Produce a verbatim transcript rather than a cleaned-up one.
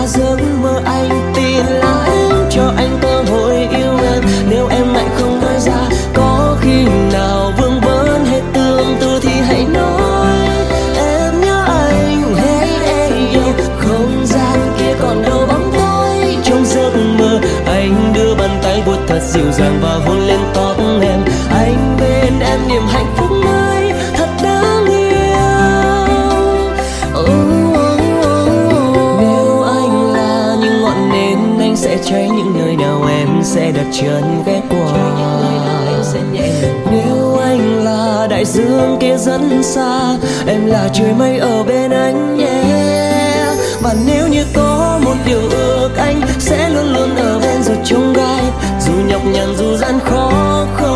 giấc mơ anh tin là em cho anh cơ hội yêu em. Nếu em lại không nói ra, có khi nào vương vấn hết tương tư thì hãy nói em nhớ anh. Hey hey yêu, không gian kia còn đâu bóng tối. Trong giấc mơ anh đưa bàn tay vuốt thật dịu dàng và hôn lên tóc em. Anh bên em niềm hạnh phúc mới thật đáng yêu. Oh, oh, oh, oh. Nếu anh là những ngọn nến, anh sẽ cháy những nơi nào em sẽ đặt chân ghé qua. Nếu anh là đại dương kia rất xa, em là trời mây ở bên anh nhé. Yeah. Và nếu như có một điều ước, anh sẽ luôn luôn ở bên dù chông gai, dù nhọc nhằn dù gian khó khăn.